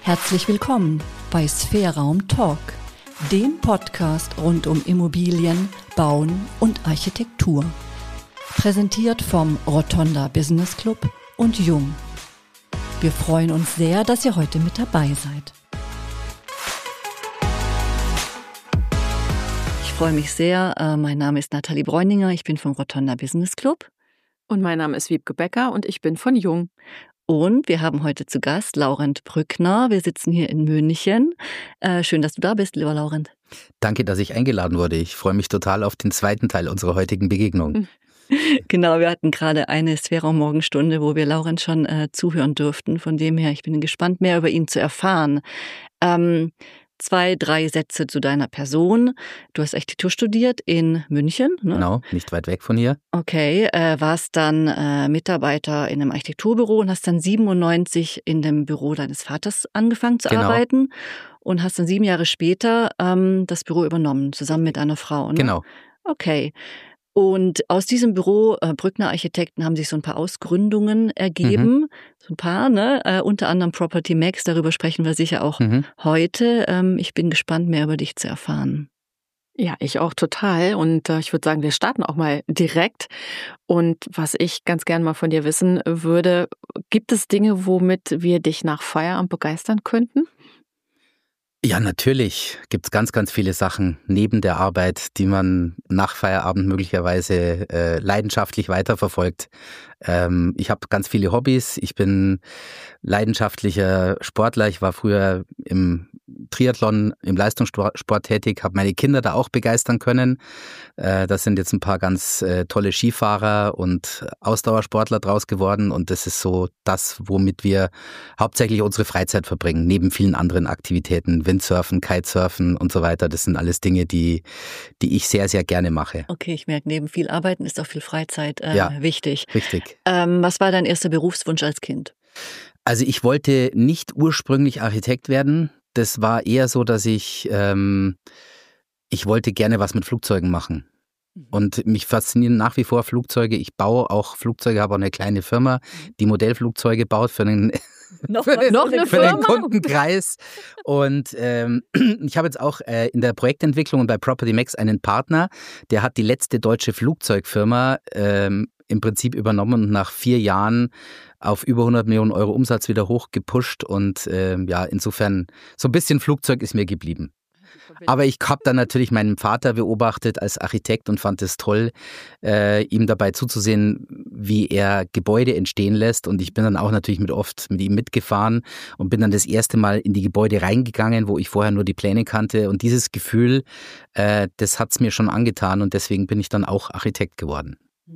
Herzlich willkommen bei Sphärraum Talk, dem Podcast rund um Immobilien, Bauen und Architektur. Präsentiert vom Rotonda Business Club und Jung. Wir freuen uns sehr, dass ihr heute mit dabei seid. Ich freue mich sehr. Mein Name ist Nathalie Bräuninger, ich bin vom Rotonda Business Club. Und mein Name ist Wiebke Becker und ich bin von Jung. Und wir haben heute zu Gast Laurent Brückner. Wir sitzen hier in München. Schön, dass du da bist, lieber Laurent. Danke, dass ich eingeladen wurde. Ich freue mich total auf den zweiten Teil unserer heutigen Begegnung. Genau, wir hatten gerade eine Sphärraum-Morgenstunde, wo wir Laurent schon zuhören durften. Von dem her, ich bin gespannt, mehr über ihn zu erfahren. 2, 3 Sätze zu deiner Person. Du hast Architektur studiert in München, ne? Genau, nicht weit weg von hier. Okay, warst dann Mitarbeiter in einem Architekturbüro und hast dann 97 in dem Büro deines Vaters angefangen zu arbeiten und hast dann 7 Jahre später das Büro übernommen, zusammen mit einer Frau, ne? Genau. Okay. Und aus diesem Büro Brückner Architekten haben sich so ein paar Ausgründungen ergeben, so ein paar, ne? Unter anderem Property Max, darüber sprechen wir sicher auch heute. Ich bin gespannt, mehr über dich zu erfahren. Ja, ich auch total. Und ich würde sagen, wir starten auch mal direkt. Und was ich ganz gern mal von dir wissen würde, gibt es Dinge, womit wir dich nach Feierabend begeistern könnten? Ja, natürlich gibt es ganz, ganz viele Sachen neben der Arbeit, die man nach Feierabend möglicherweise leidenschaftlich weiterverfolgt. Ich habe ganz viele Hobbys. Ich bin leidenschaftlicher Sportler. Ich war früher im Triathlon, im Leistungssport tätig, habe meine Kinder da auch begeistern können. Das sind jetzt ein paar ganz tolle Skifahrer und Ausdauersportler draus geworden. Und das ist so das, womit wir hauptsächlich unsere Freizeit verbringen, neben vielen anderen Aktivitäten. Windsurfen, Kitesurfen und so weiter. Das sind alles Dinge, die ich sehr, sehr gerne mache. Okay, ich merke, neben viel Arbeiten ist auch viel Freizeit wichtig. Richtig. Was war dein erster Berufswunsch als Kind? Also ich wollte nicht ursprünglich Architekt werden. Das war eher so, dass ich wollte gerne was mit Flugzeugen machen. Und mich faszinieren nach wie vor Flugzeuge. Ich baue auch Flugzeuge, habe auch eine kleine Firma, die Modellflugzeuge baut für einen Noch eine für Firma? den Kundenkreis. Und ich habe jetzt auch in der Projektentwicklung und bei Property Max einen Partner, der hat die letzte deutsche Flugzeugfirma im Prinzip übernommen und nach 4 Jahren auf über 100 Millionen Euro Umsatz wieder hochgepusht. Und insofern, so ein bisschen Flugzeug ist mir geblieben. Aber ich habe dann natürlich meinen Vater beobachtet als Architekt und fand es toll, ihm dabei zuzusehen, wie er Gebäude entstehen lässt. Und ich bin dann auch natürlich oft mit ihm mitgefahren und bin dann das erste Mal in die Gebäude reingegangen, wo ich vorher nur die Pläne kannte. Und dieses Gefühl, das hat es mir schon angetan und deswegen bin ich dann auch Architekt geworden.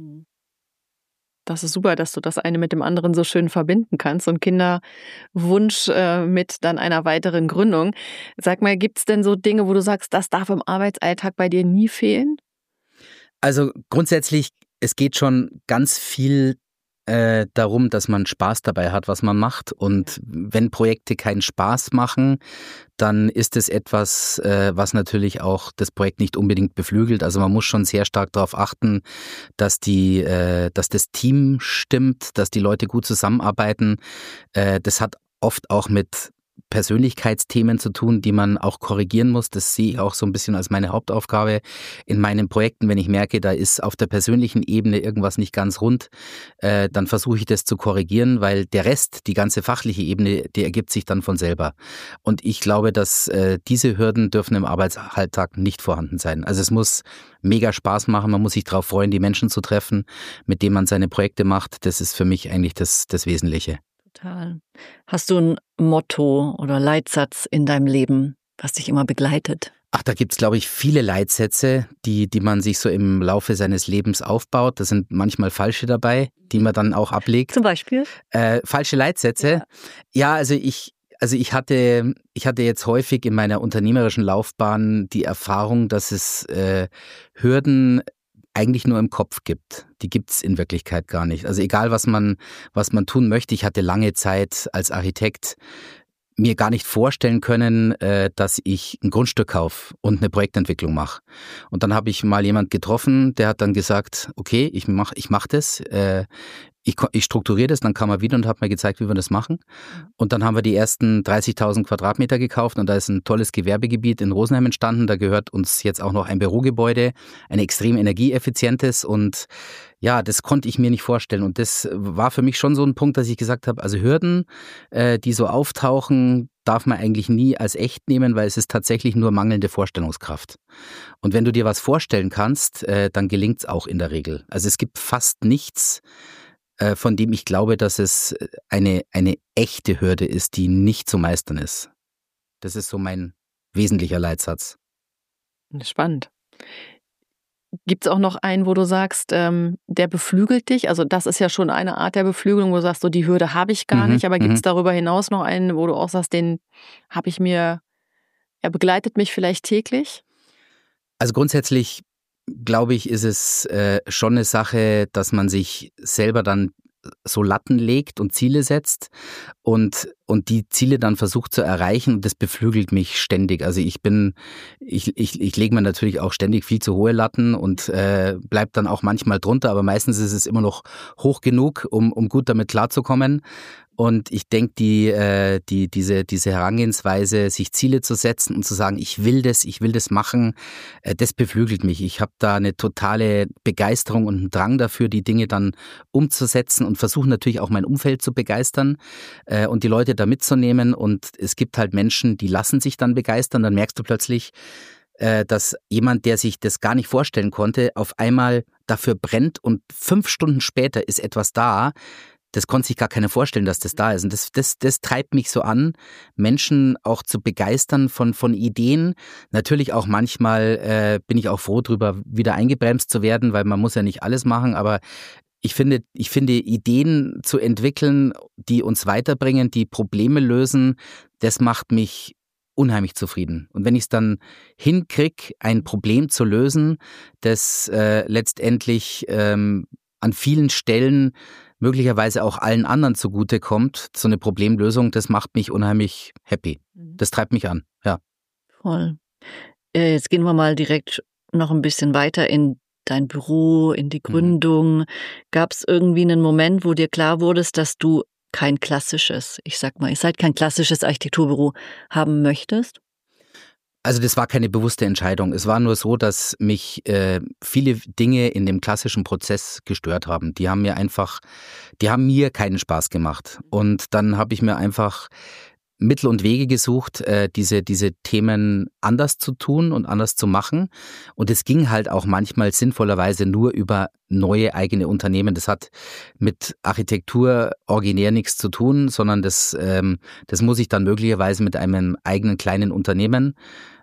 Das ist super, dass du das eine mit dem anderen so schön verbinden kannst. Und Kinderwunsch mit dann einer weiteren Gründung. Sag mal, gibt es denn so Dinge, wo du sagst, das darf im Arbeitsalltag bei dir nie fehlen? Also grundsätzlich, es geht schon ganz viel darum, dass man Spaß dabei hat, was man macht. Und wenn Projekte keinen Spaß machen, dann ist es etwas, was natürlich auch das Projekt nicht unbedingt beflügelt. Also man muss schon sehr stark darauf achten, dass das Team stimmt, dass die Leute gut zusammenarbeiten. Das hat oft auch mit Persönlichkeitsthemen zu tun, die man auch korrigieren muss. Das sehe ich auch so ein bisschen als meine Hauptaufgabe in meinen Projekten. Wenn ich merke, da ist auf der persönlichen Ebene irgendwas nicht ganz rund, dann versuche ich das zu korrigieren, weil der Rest, die ganze fachliche Ebene, die ergibt sich dann von selber. Und ich glaube, dass diese Hürden dürfen im Arbeitsalltag nicht vorhanden sein. Also es muss mega Spaß machen, man muss sich darauf freuen, die Menschen zu treffen, mit denen man seine Projekte macht. Das ist für mich eigentlich das Wesentliche. Total. Hast du ein Motto oder Leitsatz in deinem Leben, was dich immer begleitet? Ach, da gibt's, glaube ich, viele Leitsätze, die man sich so im Laufe seines Lebens aufbaut. Da sind manchmal falsche dabei, die man dann auch ablegt. Zum Beispiel? Falsche Leitsätze? Ja, also ich hatte jetzt häufig in meiner unternehmerischen Laufbahn die Erfahrung, dass es Hürden eigentlich nur im Kopf gibt. Die gibt's in Wirklichkeit gar nicht. Also egal, was man tun möchte. Ich hatte lange Zeit als Architekt mir gar nicht vorstellen können, dass ich ein Grundstück kaufe und eine Projektentwicklung mache. Und dann habe ich mal jemand getroffen, der hat dann gesagt, okay, ich mach das, ich strukturiere das, dann kam er wieder und hat mir gezeigt, wie wir das machen. Und dann haben wir die ersten 30.000 Quadratmeter gekauft und da ist ein tolles Gewerbegebiet in Rosenheim entstanden. Da gehört uns jetzt auch noch ein Bürogebäude, ein extrem energieeffizientes, und ja, das konnte ich mir nicht vorstellen. Und das war für mich schon so ein Punkt, dass ich gesagt habe, also Hürden, die so auftauchen, darf man eigentlich nie als echt nehmen, weil es ist tatsächlich nur mangelnde Vorstellungskraft. Und wenn du dir was vorstellen kannst, dann gelingt es auch in der Regel. Also es gibt fast nichts, von dem ich glaube, dass es eine echte Hürde ist, die nicht zu meistern ist. Das ist so mein wesentlicher Leitsatz. Spannend. Gibt es auch noch einen, wo du sagst, der beflügelt dich? Also das ist ja schon eine Art der Beflügelung, wo du sagst, so die Hürde habe ich gar nicht. Aber gibt es darüber hinaus noch einen, wo du auch sagst, den habe ich mir, er begleitet mich vielleicht täglich? Also grundsätzlich glaube ich, ist es schon eine Sache, dass man sich selber dann so Latten legt und Ziele setzt und die Ziele dann versucht zu erreichen, und das beflügelt mich ständig. Also ich lege mir natürlich auch ständig viel zu hohe Latten und bleib dann auch manchmal drunter, aber meistens ist es immer noch hoch genug, um gut damit klarzukommen. Und ich denke, diese Herangehensweise, sich Ziele zu setzen und zu sagen, ich will das machen, das beflügelt mich. Ich habe da eine totale Begeisterung und einen Drang dafür, die Dinge dann umzusetzen, und versuche natürlich auch mein Umfeld zu begeistern und die Leute da mitzunehmen. Und es gibt halt Menschen, die lassen sich dann begeistern. Dann merkst du plötzlich, dass jemand, der sich das gar nicht vorstellen konnte, auf einmal dafür brennt, und 5 Stunden später ist etwas da. Das konnte sich gar keiner vorstellen, dass das da ist. Und das treibt mich so an, Menschen auch zu begeistern von Ideen. Natürlich auch manchmal bin ich auch froh drüber, wieder eingebremst zu werden, weil man muss ja nicht alles machen. Aber ich finde, Ideen zu entwickeln, die uns weiterbringen, die Probleme lösen, das macht mich unheimlich zufrieden. Und wenn ich es dann hinkriege, ein Problem zu lösen, das letztendlich an vielen Stellen möglicherweise auch allen anderen zugutekommt, so eine Problemlösung, das macht mich unheimlich happy. Das treibt mich an, ja. Voll. Jetzt gehen wir mal direkt noch ein bisschen weiter in dein Büro, in die Gründung. Gab es irgendwie einen Moment, wo dir klar wurde, dass du kein klassisches, ich sag mal, ihr seid kein klassisches Architekturbüro haben möchtest? Also das war keine bewusste Entscheidung. Es war nur so, dass mich viele Dinge in dem klassischen Prozess gestört haben. Die haben mir keinen Spaß gemacht. Und dann habe ich mir einfach Mittel und Wege gesucht, diese Themen anders zu tun und anders zu machen. Und es ging halt auch manchmal sinnvollerweise nur über neue eigene Unternehmen. Das hat mit Architektur originär nichts zu tun, sondern das muss ich dann möglicherweise mit einem eigenen kleinen Unternehmen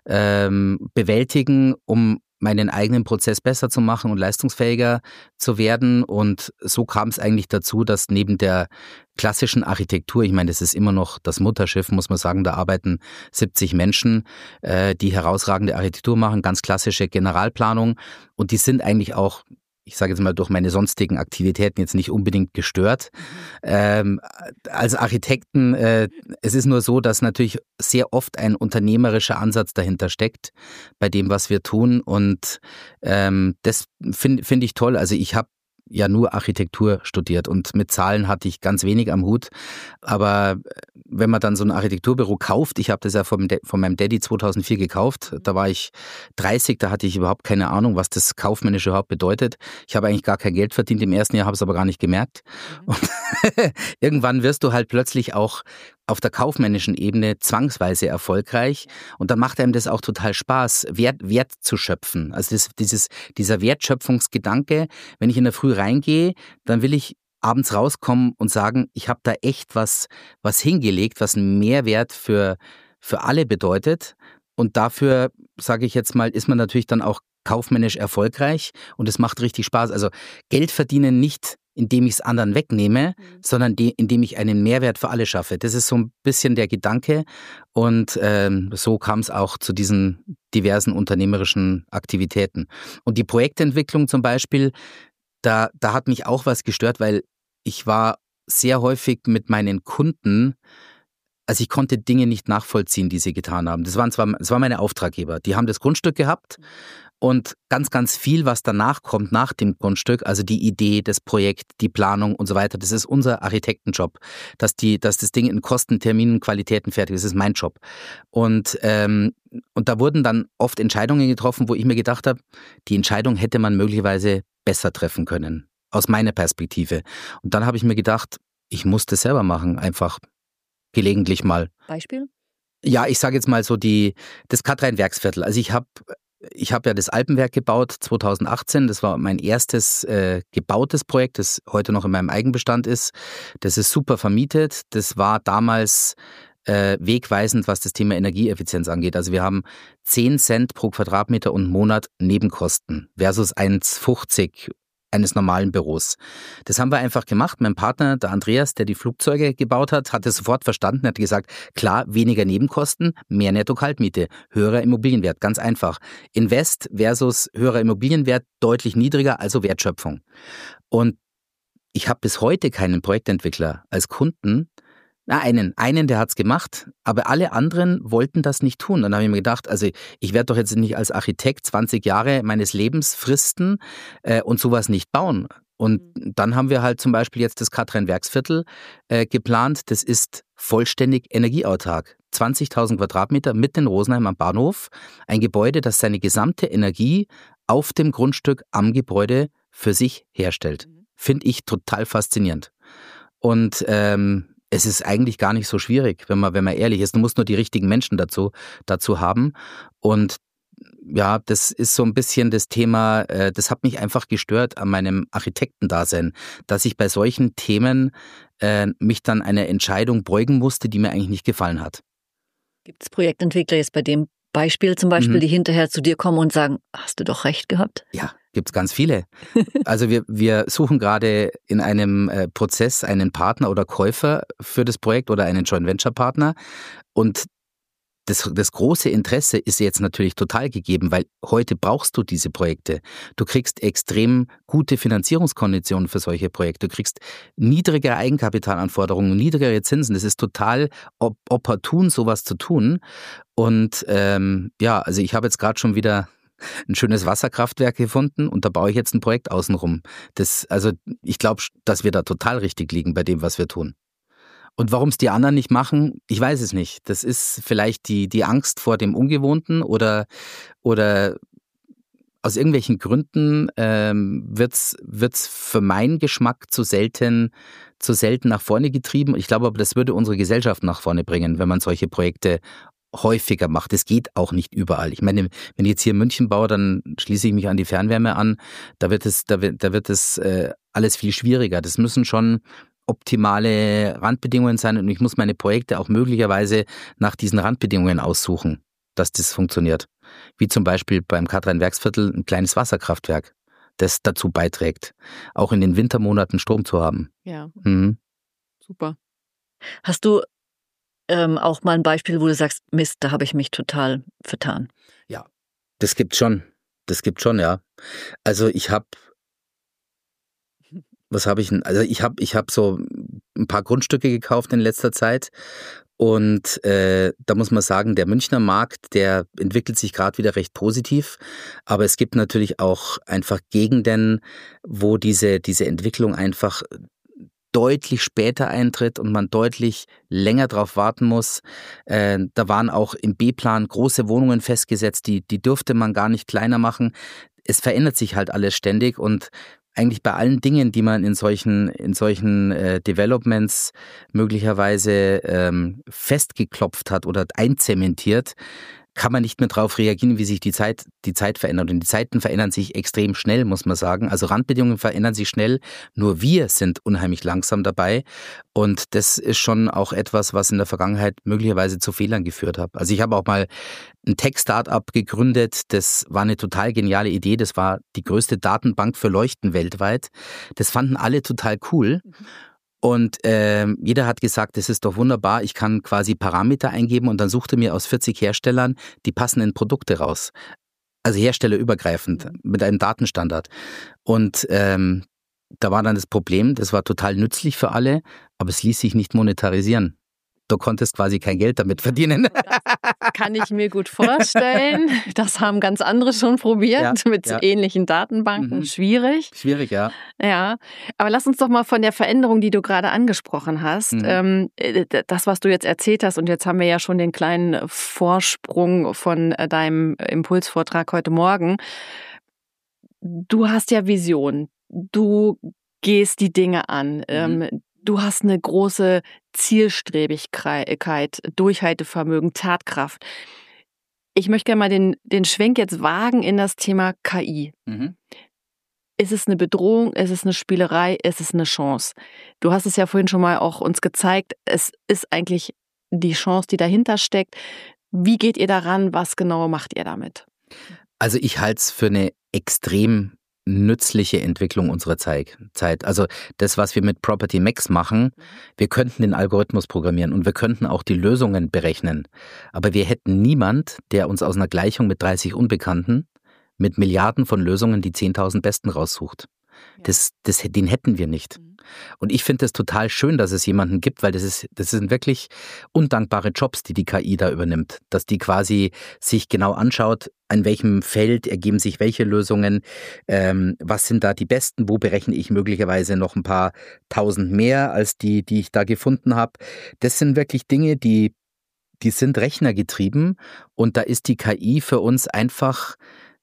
bewältigen, um meinen eigenen Prozess besser zu machen und leistungsfähiger zu werden. Und so kam es eigentlich dazu, dass neben der klassischen Architektur, ich meine, das ist immer noch das Mutterschiff, muss man sagen, da arbeiten 70 Menschen, die herausragende Architektur machen, ganz klassische Generalplanung, und die sind eigentlich auch, ich sage jetzt mal, durch meine sonstigen Aktivitäten jetzt nicht unbedingt gestört. Als Architekten, es ist nur so, dass natürlich sehr oft ein unternehmerischer Ansatz dahinter steckt bei dem, was wir tun, und das finde ich toll. Also ich habe ja nur Architektur studiert und mit Zahlen hatte ich ganz wenig am Hut. Aber wenn man dann so ein Architekturbüro kauft, ich habe das ja von meinem Daddy 2004 gekauft, da war ich 30, da hatte ich überhaupt keine Ahnung, was das kaufmännisch überhaupt bedeutet. Ich habe eigentlich gar kein Geld verdient im ersten Jahr, habe es aber gar nicht gemerkt. Und irgendwann wirst du halt plötzlich auch auf der kaufmännischen Ebene zwangsweise erfolgreich, und dann macht einem das auch total Spaß, Wert zu schöpfen. Also dieser Wertschöpfungsgedanke, wenn ich in der Früh reingehe, dann will ich abends rauskommen und sagen, ich habe da echt was hingelegt, was einen Mehrwert für alle bedeutet, und dafür, sage ich jetzt mal, ist man natürlich dann auch kaufmännisch erfolgreich, und es macht richtig Spaß. Also Geld verdienen nicht, indem ich es anderen wegnehme, sondern indem ich einen Mehrwert für alle schaffe. Das ist so ein bisschen der Gedanke, und so kam es auch zu diesen diversen unternehmerischen Aktivitäten. Und die Projektentwicklung zum Beispiel, da hat mich auch was gestört, weil ich war sehr häufig mit meinen Kunden Also ich konnte Dinge nicht nachvollziehen, die sie getan haben. Das war meine Auftraggeber. Die haben das Grundstück gehabt und ganz, ganz viel, was danach kommt, nach dem Grundstück, also die Idee, das Projekt, die Planung und so weiter, das ist unser Architektenjob. Dass das Ding in Kosten, Terminen, Qualitäten fertig ist, ist mein Job. Und da wurden dann oft Entscheidungen getroffen, wo ich mir gedacht habe, die Entscheidung hätte man möglicherweise besser treffen können, aus meiner Perspektive. Und dann habe ich mir gedacht, ich muss das selber machen, einfach gelegentlich mal. Beispiel? Ja, ich sage jetzt mal so das Kathrein-Werksviertel. Also ich habe ja das Alpenwerk gebaut 2018. Das war mein erstes gebautes Projekt, das heute noch in meinem Eigenbestand ist. Das ist super vermietet. Das war damals wegweisend, was das Thema Energieeffizienz angeht. Also wir haben 10 Cent pro Quadratmeter und Monat Nebenkosten versus 1,50 eines normalen Büros. Das haben wir einfach gemacht. Mein Partner, der Andreas, der die Flugzeuge gebaut hat, hat es sofort verstanden, hat gesagt, klar, weniger Nebenkosten, mehr Netto-Kaltmiete, höherer Immobilienwert, ganz einfach. Invest versus höherer Immobilienwert, deutlich niedriger, also Wertschöpfung. Und ich habe bis heute keinen Projektentwickler als Kunden. Einen, der hat's gemacht, aber alle anderen wollten das nicht tun. Dann habe ich mir gedacht, also ich werde doch jetzt nicht als Architekt 20 Jahre meines Lebens fristen und sowas nicht bauen. Und dann haben wir halt zum Beispiel jetzt das Kathrein-Werksviertel geplant. Das ist vollständig energieautark. 20.000 Quadratmeter mitten in Rosenheim am Bahnhof. Ein Gebäude, das seine gesamte Energie auf dem Grundstück am Gebäude für sich herstellt. Finde ich total faszinierend. Und es ist eigentlich gar nicht so schwierig, wenn man ehrlich ist. Du musst nur die richtigen Menschen dazu haben. Und ja, das ist so ein bisschen das Thema, das hat mich einfach gestört an meinem Architektendasein, dass ich bei solchen Themen mich dann einer Entscheidung beugen musste, die mir eigentlich nicht gefallen hat. Gibt es Projektentwickler jetzt bei dem Beispiel zum Beispiel, die hinterher zu dir kommen und sagen, hast du doch recht gehabt? Ja, gibt's ganz viele. Also wir suchen gerade in einem Prozess einen Partner oder Käufer für das Projekt oder einen Joint Venture Partner. Und das große Interesse ist jetzt natürlich total gegeben, weil heute brauchst du diese Projekte. Du kriegst extrem gute Finanzierungskonditionen für solche Projekte. Du kriegst niedrigere Eigenkapitalanforderungen, niedrigere Zinsen. Das ist total opportun, sowas zu tun. Und also ich habe jetzt gerade schon wieder ein schönes Wasserkraftwerk gefunden und da baue ich jetzt ein Projekt außenrum. Ich glaube, dass wir da total richtig liegen bei dem, was wir tun. Und warum es die anderen nicht machen, ich weiß es nicht. Das ist vielleicht die Angst vor dem Ungewohnten oder aus irgendwelchen Gründen wird's für meinen Geschmack zu selten nach vorne getrieben. Ich glaube aber, das würde unsere Gesellschaft nach vorne bringen, wenn man solche Projekte häufiger macht. Es geht auch nicht überall. Ich meine, wenn ich jetzt hier in München baue, dann schließe ich mich an die Fernwärme an. Da wird es alles viel schwieriger. Das müssen schon optimale Randbedingungen sein und ich muss meine Projekte auch möglicherweise nach diesen Randbedingungen aussuchen, dass das funktioniert. Wie zum Beispiel beim Kathrein-Werksviertel ein kleines Wasserkraftwerk, das dazu beiträgt, auch in den Wintermonaten Strom zu haben. Ja, Super. Hast du auch mal ein Beispiel, wo du sagst, Mist, da habe ich mich total vertan? Ja, das gibt schon, ja. Also ich habe Was habe ich denn? Also ich hab so ein paar Grundstücke gekauft in letzter Zeit und da muss man sagen, der Münchner Markt, der entwickelt sich gerade wieder recht positiv, aber es gibt natürlich auch einfach Gegenden, wo diese Entwicklung einfach deutlich später eintritt und man deutlich länger drauf warten muss. Da waren auch im B-Plan große Wohnungen festgesetzt, die durfte man gar nicht kleiner machen. Es verändert sich halt alles ständig und eigentlich bei allen Dingen, die man in solchen Developments möglicherweise festgeklopft hat oder einzementiert, kann man nicht mehr darauf reagieren, wie sich die Zeit verändert. Und die Zeiten verändern sich extrem schnell, muss man sagen. Also Randbedingungen verändern sich schnell. Nur wir sind unheimlich langsam dabei. Und das ist schon auch etwas, was in der Vergangenheit möglicherweise zu Fehlern geführt hat. Also ich habe auch mal ein Tech-Startup gegründet. Das war eine total geniale Idee. Das war die größte Datenbank für Leuchten weltweit. Das fanden alle total cool. Und jeder hat gesagt, das ist doch wunderbar, ich kann quasi Parameter eingeben und dann suchte mir aus 40 Herstellern die passenden Produkte raus. Also herstellerübergreifend mit einem Datenstandard. Und da war dann das Problem, das war total nützlich für alle, aber es ließ sich nicht monetarisieren. du konntest quasi kein Geld damit verdienen. Das kann ich mir gut vorstellen. Das haben ganz andere schon probiert mit ähnlichen Datenbanken. Schwierig. Schwierig, ja. Ja, aber lass uns doch mal von der Veränderung, die du gerade angesprochen hast, das, was du jetzt erzählt hast, und jetzt haben wir ja schon den kleinen Vorsprung von deinem Impulsvortrag heute Morgen. Du hast ja Vision, du gehst die Dinge an, du hast eine große Zielstrebigkeit, Durchhaltevermögen, Tatkraft. Ich möchte gerne mal den Schwenk jetzt wagen in das Thema KI. Ist es eine Bedrohung, ist es eine Spielerei, ist es eine Chance? Du hast es ja vorhin schon mal auch uns gezeigt, es ist eigentlich die Chance, die dahinter steckt. Wie geht ihr daran? Was genau macht ihr damit? Also ich halte es für eine extrem nützliche Entwicklung unserer Zeit. Also das, was wir mit Property Max machen, wir könnten den Algorithmus programmieren und wir könnten auch die Lösungen berechnen. Aber wir hätten niemand, der uns aus einer Gleichung mit 30 Unbekannten mit Milliarden von Lösungen die 10.000 Besten raussucht. Den hätten wir nicht. Und ich finde es total schön, dass es jemanden gibt, weil das sind wirklich undankbare Jobs, die KI da übernimmt. Dass die quasi sich genau anschaut, an welchem Feld ergeben sich welche Lösungen, was sind da die besten, wo berechne ich möglicherweise noch ein paar tausend mehr als die ich da gefunden habe. Das sind wirklich Dinge, die sind rechnergetrieben und da ist die KI für uns einfach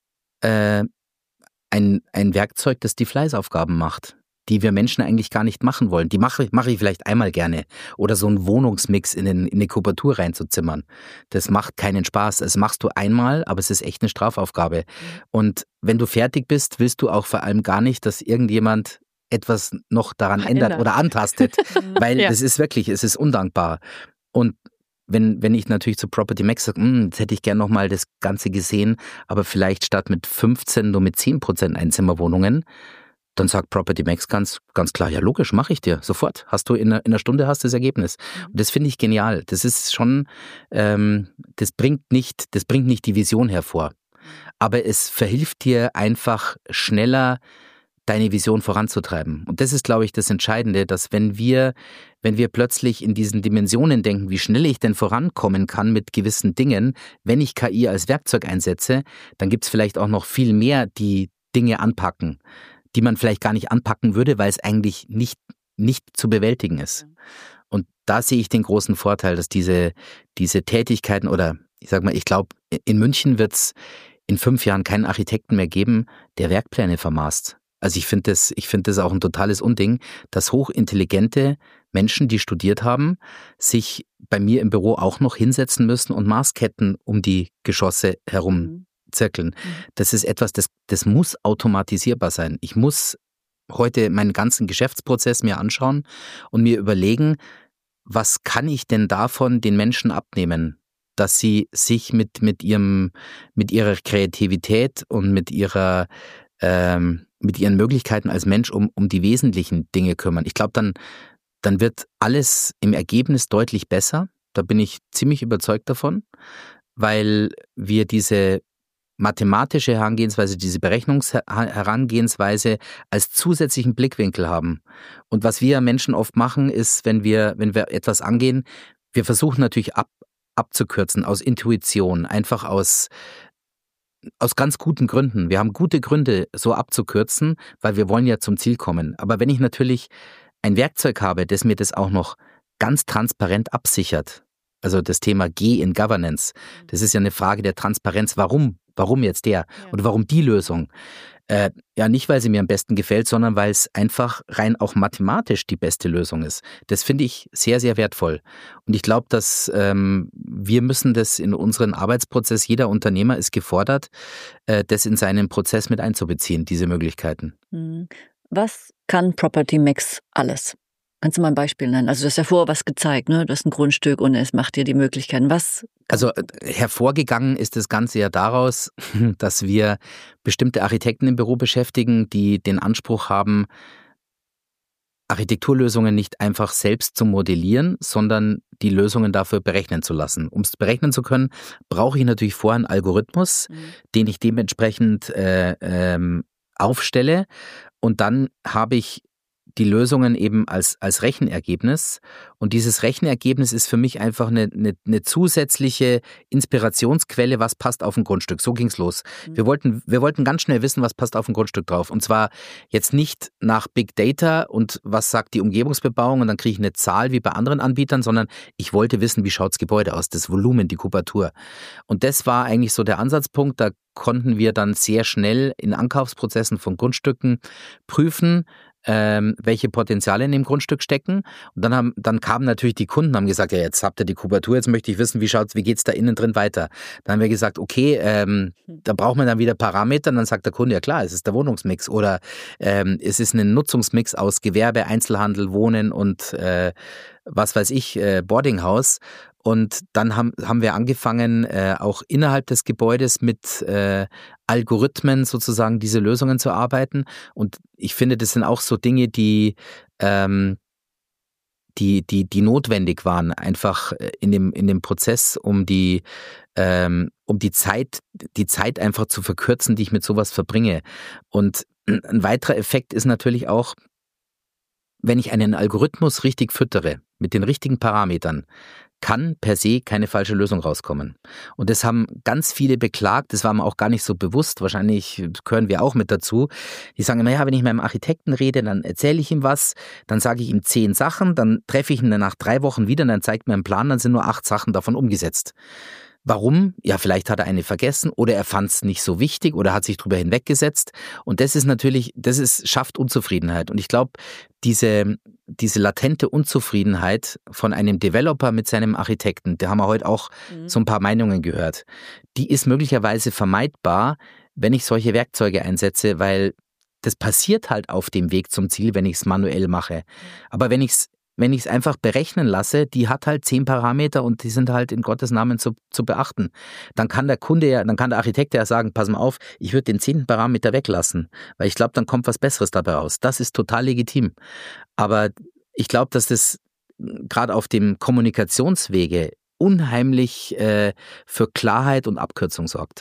ein Werkzeug, das die Fleißaufgaben macht, die wir Menschen eigentlich gar nicht machen wollen. Die mache ich vielleicht einmal gerne. Oder so einen Wohnungsmix in eine Kubatur reinzuzimmern. Das macht keinen Spaß. Das machst du einmal, aber es ist echt eine Strafaufgabe. Und wenn du fertig bist, willst du auch vor allem gar nicht, dass irgendjemand etwas noch daran ändert oder antastet. Weil es ist undankbar. Und wenn ich natürlich zu Property Max sage, jetzt hätte ich gern nochmal das Ganze gesehen, aber vielleicht statt mit 15 nur mit 10% Einzimmerwohnungen, dann sagt Property Max ganz klar, ja logisch, mache ich dir, sofort. Hast du in einer Stunde hast du das Ergebnis. Und das finde ich genial. Das ist schon, das bringt nicht die Vision hervor. Aber es verhilft dir einfach schneller, deine Vision voranzutreiben. Und das ist, glaube ich, das Entscheidende, dass wenn wir plötzlich in diesen Dimensionen denken, wie schnell ich denn vorankommen kann mit gewissen Dingen, wenn ich KI als Werkzeug einsetze, dann gibt es vielleicht auch noch viel mehr, die Dinge anpacken, die man vielleicht gar nicht anpacken würde, weil es eigentlich nicht zu bewältigen ist. Und da sehe ich den großen Vorteil, dass diese Tätigkeiten oder ich sag mal, ich glaube, in München wird es in 5 Jahren keinen Architekten mehr geben, der Werkpläne vermaßt. Also ich finde das auch ein totales Unding, dass hochintelligente Menschen, die studiert haben, sich bei mir im Büro auch noch hinsetzen müssen und Maßketten um die Geschosse herum zirkeln. Das ist etwas, das muss automatisierbar sein. Ich muss heute meinen ganzen Geschäftsprozess mir anschauen und mir überlegen, was kann ich denn davon den Menschen abnehmen, dass sie sich mit ihrer Kreativität und mit ihren Möglichkeiten als Mensch um die wesentlichen Dinge kümmern. Ich glaube, dann wird alles im Ergebnis deutlich besser. Da bin ich ziemlich überzeugt davon, weil wir diese mathematische Herangehensweise, diese Berechnungsherangehensweise als zusätzlichen Blickwinkel haben. Und was wir Menschen oft machen, ist, wenn wir etwas angehen, wir versuchen natürlich abzukürzen aus Intuition, einfach aus ganz guten Gründen. Wir haben gute Gründe, so abzukürzen, weil wir wollen ja zum Ziel kommen. Aber wenn ich natürlich ein Werkzeug habe, das mir das auch noch ganz transparent absichert, also das Thema G in Governance, das ist ja eine Frage der Transparenz. Warum jetzt der? Oder warum die Lösung? Ja, nicht, weil sie mir am besten gefällt, sondern weil es einfach rein auch mathematisch die beste Lösung ist. Das finde ich sehr, sehr wertvoll. Und ich glaube, dass wir müssen das in unseren Arbeitsprozess, jeder Unternehmer ist gefordert, das in seinen Prozess mit einzubeziehen, diese Möglichkeiten. Was kann Property Max alles? Kannst du mal ein Beispiel nennen? Also du hast ja vorher was gezeigt, ne? Du hast ein Grundstück und es macht dir die Möglichkeiten. Also hervorgegangen ist das Ganze ja daraus, dass wir bestimmte Architekten im Büro beschäftigen, die den Anspruch haben, Architekturlösungen nicht einfach selbst zu modellieren, sondern die Lösungen dafür berechnen zu lassen. Um es berechnen zu können, brauche ich natürlich vorher einen Algorithmus, den ich dementsprechend aufstelle, und dann habe ich die Lösungen eben als Rechenergebnis. Und dieses Rechenergebnis ist für mich einfach eine zusätzliche Inspirationsquelle, was passt auf ein Grundstück. So ging's los. Wir wollten ganz schnell wissen, was passt auf ein Grundstück drauf. Und zwar jetzt nicht nach Big Data und was sagt die Umgebungsbebauung und dann kriege ich eine Zahl wie bei anderen Anbietern, sondern ich wollte wissen, wie schaut's Gebäude aus, das Volumen, die Kubatur. Und das war eigentlich so der Ansatzpunkt. Da konnten wir dann sehr schnell in Ankaufsprozessen von Grundstücken prüfen, welche Potenziale in dem Grundstück stecken. Und dann kamen natürlich die Kunden, haben gesagt, ja, jetzt habt ihr die Kubatur, jetzt möchte ich wissen, wie geht's da innen drin weiter? Dann haben wir gesagt, okay, da braucht man dann wieder Parameter. Und dann sagt der Kunde, ja klar, es ist der Wohnungsmix oder es ist ein Nutzungsmix aus Gewerbe, Einzelhandel, Wohnen und was weiß ich, Boardinghaus. Und dann haben wir angefangen, auch innerhalb des Gebäudes mit Algorithmen sozusagen diese Lösungen zu arbeiten. Und ich finde, das sind auch so Dinge, die notwendig waren, einfach in dem Prozess, um die Zeit einfach zu verkürzen, die ich mit sowas verbringe. Und ein weiterer Effekt ist natürlich auch, wenn ich einen Algorithmus richtig füttere, mit den richtigen Parametern, kann per se keine falsche Lösung rauskommen. Und das haben ganz viele beklagt, das war mir auch gar nicht so bewusst, wahrscheinlich gehören wir auch mit dazu. Die sagen immer, ja, wenn ich mit einem Architekten rede, dann erzähle ich ihm was, dann sage ich ihm 10 Sachen, dann treffe ich ihn nach 3 Wochen wieder und dann zeigt mir einen Plan, dann sind nur 8 Sachen davon umgesetzt. Warum? Ja, vielleicht hat er eine vergessen oder er fand es nicht so wichtig oder hat sich drüber hinweggesetzt. Und das ist natürlich, schafft Unzufriedenheit. Und ich glaube, diese latente Unzufriedenheit von einem Developer mit seinem Architekten, da haben wir heute auch so ein paar Meinungen gehört, die ist möglicherweise vermeidbar, wenn ich solche Werkzeuge einsetze, weil das passiert halt auf dem Weg zum Ziel, wenn ich es manuell mache. Aber wenn ich es einfach berechnen lasse, die hat halt 10 Parameter und die sind halt in Gottes Namen zu beachten. Dann kann der Architekt ja sagen, pass mal auf, ich würde den 10. Parameter weglassen, weil ich glaube, dann kommt was Besseres dabei raus. Das ist total legitim. Aber ich glaube, dass das gerade auf dem Kommunikationswege unheimlich für Klarheit und Abkürzung sorgt.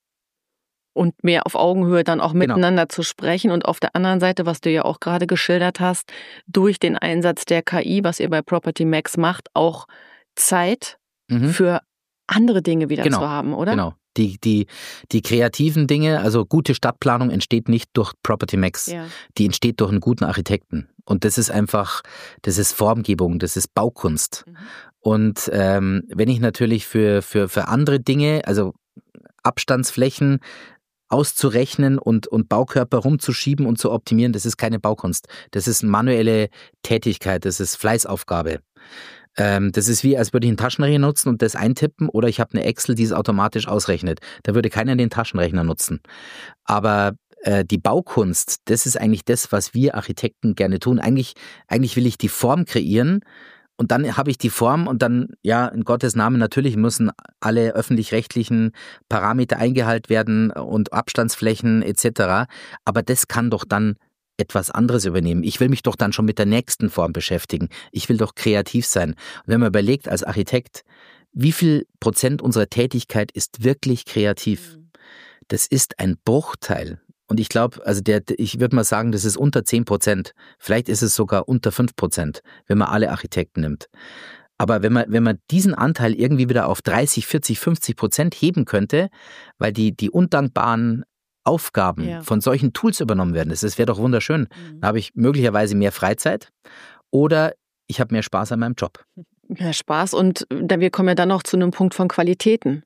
Und mehr auf Augenhöhe dann auch miteinander zu sprechen. Und auf der anderen Seite, was du ja auch gerade geschildert hast, durch den Einsatz der KI, was ihr bei Property Max macht, auch Zeit für andere Dinge wieder zu haben, oder? Genau. Die kreativen Dinge, also gute Stadtplanung entsteht nicht durch Property Max, die entsteht durch einen guten Architekten. Und das ist Formgebung, das ist Baukunst. Und wenn ich natürlich für andere Dinge, also Abstandsflächen auszurechnen und Baukörper rumzuschieben und zu optimieren, das ist keine Baukunst. Das ist manuelle Tätigkeit, das ist Fleißaufgabe. Das ist wie, als würde ich einen Taschenrechner nutzen und das eintippen oder ich habe eine Excel, die es automatisch ausrechnet. Da würde keiner den Taschenrechner nutzen. Aber die Baukunst, das ist eigentlich das, was wir Architekten gerne tun. Eigentlich will ich die Form kreieren. Und dann habe ich die Form und dann, ja, in Gottes Namen, natürlich müssen alle öffentlich-rechtlichen Parameter eingehalten werden und Abstandsflächen etc. Aber das kann doch dann etwas anderes übernehmen. Ich will mich doch dann schon mit der nächsten Form beschäftigen. Ich will doch kreativ sein. Und wenn man überlegt als Architekt, wie viel Prozent unserer Tätigkeit ist wirklich kreativ? Das ist ein Bruchteil. Und ich glaube, ich würde mal sagen, das ist unter 10%. Vielleicht ist es sogar unter 5%, wenn man alle Architekten nimmt. Aber wenn man diesen Anteil irgendwie wieder auf 30, 40, 50% heben könnte, weil die undankbaren Aufgaben von solchen Tools übernommen werden, das wäre doch wunderschön. Da habe ich möglicherweise mehr Freizeit oder ich habe mehr Spaß an meinem Job. Mehr Spaß und wir kommen ja dann noch zu einem Punkt von Qualitäten.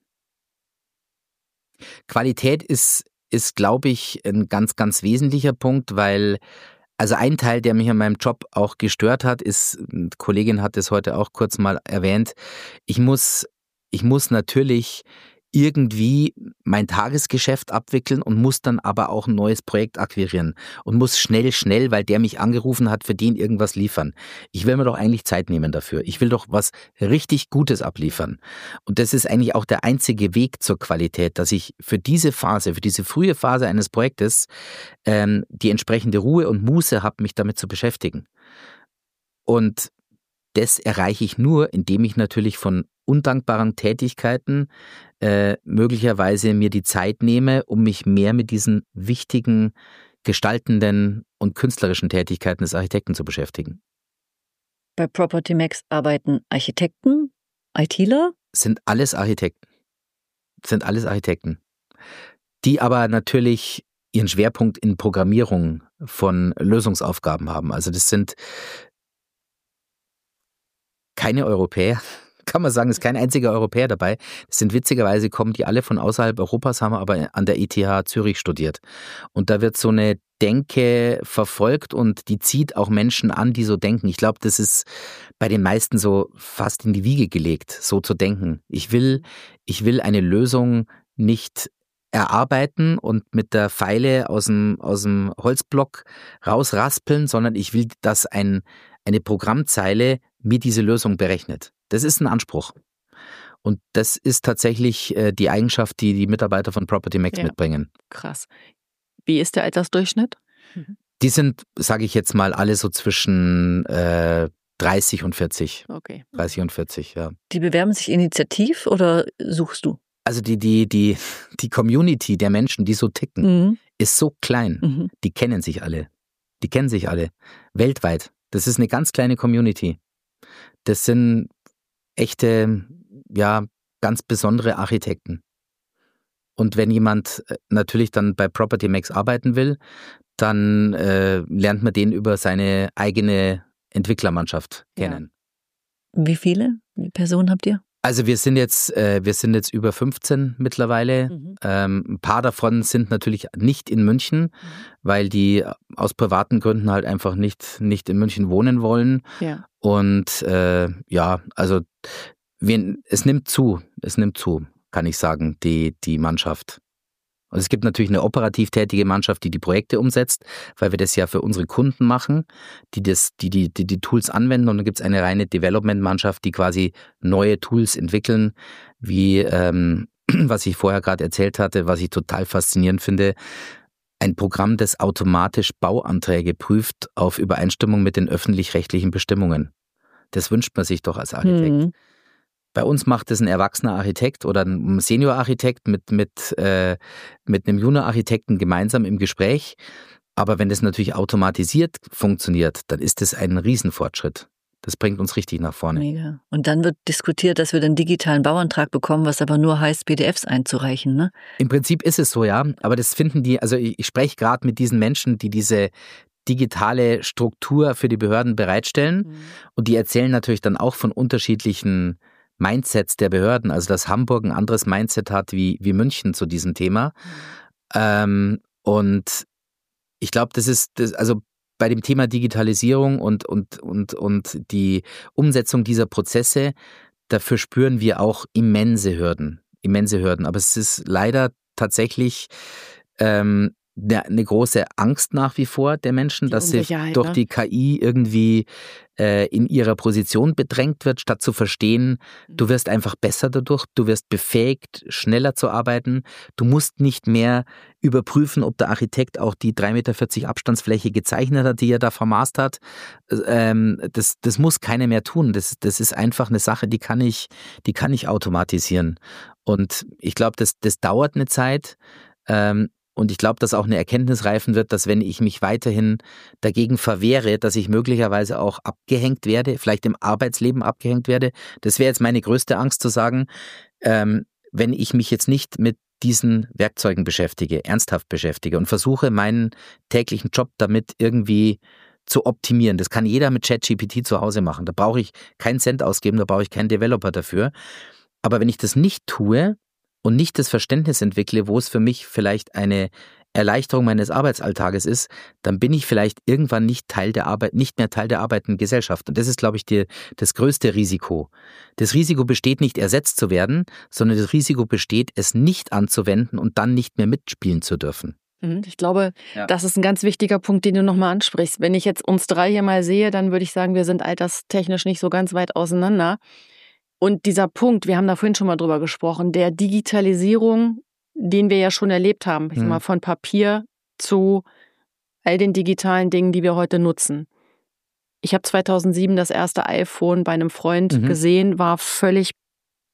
Qualität ist, glaube ich, ein ganz, ganz wesentlicher Punkt, weil, also ein Teil, der mich an meinem Job auch gestört hat, ist, eine Kollegin hat es heute auch kurz mal erwähnt, ich muss natürlich irgendwie mein Tagesgeschäft abwickeln und muss dann aber auch ein neues Projekt akquirieren und muss schnell, weil der mich angerufen hat, für den irgendwas liefern. Ich will mir doch eigentlich Zeit nehmen dafür. Ich will doch was richtig Gutes abliefern. Und das ist eigentlich auch der einzige Weg zur Qualität, dass ich für diese frühe Phase eines Projektes die entsprechende Ruhe und Muße habe, mich damit zu beschäftigen. Und das erreiche ich nur, indem ich natürlich von undankbaren Tätigkeiten möglicherweise mir die Zeit nehme, um mich mehr mit diesen wichtigen gestaltenden und künstlerischen Tätigkeiten des Architekten zu beschäftigen. Bei Property Max arbeiten Architekten, ITler? Sind alles Architekten. Die aber natürlich ihren Schwerpunkt in Programmierung von Lösungsaufgaben haben. Also das sind keine Europäer, kann man sagen, ist kein einziger Europäer dabei. Das sind witzigerweise, kommen die alle von außerhalb Europas, haben aber an der ETH Zürich studiert. Und da wird so eine Denke verfolgt und die zieht auch Menschen an, die so denken. Ich glaube, das ist bei den meisten so fast in die Wiege gelegt, so zu denken. Ich will eine Lösung nicht erarbeiten und mit der Feile aus dem Holzblock rausraspeln, sondern ich will, dass eine Programmzeile mir diese Lösung berechnet. Das ist ein Anspruch. Und das ist tatsächlich die Eigenschaft, die die Mitarbeiter von Property Max mitbringen. Krass. Wie ist der Altersdurchschnitt? Die sind, sage ich jetzt mal, alle so zwischen 30 und 40. Okay. 30 und 40, ja. Die bewerben sich initiativ oder suchst du? Also die Community der Menschen, die so ticken, ist so klein. Die kennen sich alle. Weltweit. Das ist eine ganz kleine Community. Das sind echte, ja, ganz besondere Architekten. Und wenn jemand natürlich dann bei Property Max arbeiten will, dann lernt man den über seine eigene Entwicklermannschaft kennen. Ja. Wie viele Personen habt ihr? Also wir sind jetzt über 15 mittlerweile. Ein paar davon sind natürlich nicht in München, weil die aus privaten Gründen halt einfach nicht in München wohnen wollen. Ja. Und also es nimmt zu, kann ich sagen, die Mannschaft. Und es gibt natürlich eine operativ tätige Mannschaft, die Projekte umsetzt, weil wir das ja für unsere Kunden machen, die Tools anwenden. Und dann gibt es eine reine Development-Mannschaft, die quasi neue Tools entwickeln, wie was ich vorher gerade erzählt hatte, was ich total faszinierend finde. Ein Programm, das automatisch Bauanträge prüft auf Übereinstimmung mit den öffentlich-rechtlichen Bestimmungen. Das wünscht man sich doch als Architekt. Bei uns macht es ein erwachsener Architekt oder ein Senior-Architekt mit einem Junior-Architekten gemeinsam im Gespräch. Aber wenn das natürlich automatisiert funktioniert, dann ist das ein Riesenfortschritt. Das bringt uns richtig nach vorne. Mega. Und dann wird diskutiert, dass wir den digitalen Bauantrag bekommen, was aber nur heißt, PDFs einzureichen, ne? Im Prinzip ist es so, ja. Aber das finden die, also ich spreche gerade mit diesen Menschen, die diese digitale Struktur für die Behörden bereitstellen. Und die erzählen natürlich dann auch von unterschiedlichen Mindsets der Behörden, also dass Hamburg ein anderes Mindset hat wie München zu diesem Thema. Und ich glaube, also bei dem Thema Digitalisierung und die Umsetzung dieser Prozesse, dafür spüren wir auch immense Hürden. Aber es ist leider tatsächlich eine große Angst nach wie vor der Menschen, dass sie durch die KI irgendwie in ihrer Position bedrängt wird, statt zu verstehen, du wirst einfach besser dadurch, du wirst befähigt, schneller zu arbeiten, du musst nicht mehr überprüfen, ob der Architekt auch die 3,40 Meter Abstandsfläche gezeichnet hat, die er da vermaßt hat. Das muss keiner mehr tun. Das ist einfach eine Sache, die kann ich automatisieren. Und ich glaube, das dauert eine Zeit. Und ich glaube, dass auch eine Erkenntnis reifen wird, dass wenn ich mich weiterhin dagegen verwehre, dass ich möglicherweise auch abgehängt werde, vielleicht im Arbeitsleben abgehängt werde. Das wäre jetzt meine größte Angst zu sagen, wenn ich mich jetzt nicht mit diesen Werkzeugen ernsthaft beschäftige und versuche, meinen täglichen Job damit irgendwie zu optimieren. Das kann jeder mit ChatGPT zu Hause machen. Da brauche ich keinen Cent ausgeben, da brauche ich keinen Developer dafür. Aber wenn ich das nicht tue, und nicht das Verständnis entwickle, wo es für mich vielleicht eine Erleichterung meines Arbeitsalltages ist, dann bin ich vielleicht irgendwann nicht mehr Teil der arbeitenden Gesellschaft. Und das ist, glaube ich, das größte Risiko. Das Risiko besteht nicht, ersetzt zu werden, sondern das Risiko besteht, es nicht anzuwenden und dann nicht mehr mitspielen zu dürfen. Ich glaube, das ist ein ganz wichtiger Punkt, den du nochmal ansprichst. Wenn ich jetzt uns drei hier mal sehe, dann würde ich sagen, wir sind alterstechnisch nicht so ganz weit auseinander. Und dieser Punkt, wir haben da vorhin schon mal drüber gesprochen, der Digitalisierung, den wir ja schon erlebt haben, ich sag mal, von Papier zu all den digitalen Dingen, die wir heute nutzen. Ich habe 2007 das erste iPhone bei einem Freund gesehen, war völlig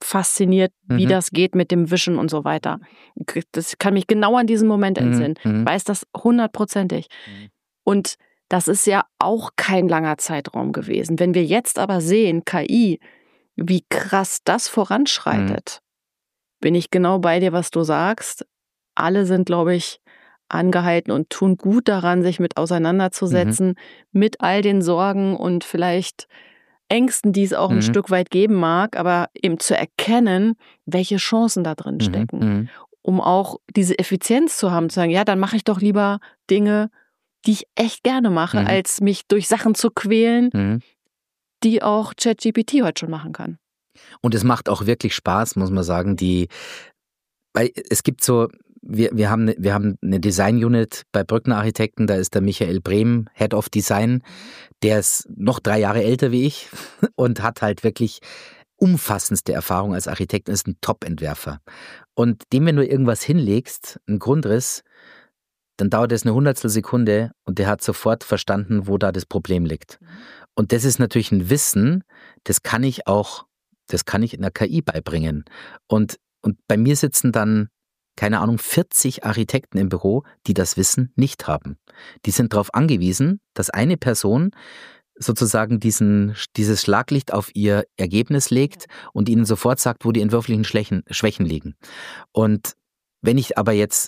fasziniert, wie das geht mit dem Wischen und so weiter. Das kann mich genau an diesen Moment entsinnen. Ich weiß das 100%. Und das ist ja auch kein langer Zeitraum gewesen. Wenn wir jetzt aber sehen, KI, wie krass das voranschreitet, bin ich genau bei dir, was du sagst. Alle sind, glaube ich, angehalten und tun gut daran, sich mit auseinanderzusetzen, mit all den Sorgen und vielleicht Ängsten, die es auch ein Stück weit geben mag, aber eben zu erkennen, welche Chancen da drin stecken, um auch diese Effizienz zu haben, zu sagen, ja, dann mache ich doch lieber Dinge, die ich echt gerne mache, als mich durch Sachen zu quälen, die auch ChatGPT heute schon machen kann. Und es macht auch wirklich Spaß, muss man sagen, weil es gibt so, wir haben eine Design-Unit bei Brückner Architekten, da ist der Michael Brehm, Head of Design, der ist noch 3 Jahre älter wie ich und hat halt wirklich umfassendste Erfahrung als Architekt, ist ein Top-Entwerfer. Und dem, wenn du irgendwas hinlegst, einen Grundriss, dann dauert es eine Hundertstelsekunde und der hat sofort verstanden, wo da das Problem liegt. Und das ist natürlich ein Wissen, das kann ich in der KI beibringen. Und bei mir sitzen dann, keine Ahnung, 40 Architekten im Büro, die das Wissen nicht haben. Die sind darauf angewiesen, dass eine Person sozusagen dieses Schlaglicht auf ihr Ergebnis legt und ihnen sofort sagt, wo die entwürflichen Schwächen liegen. Und wenn ich aber jetzt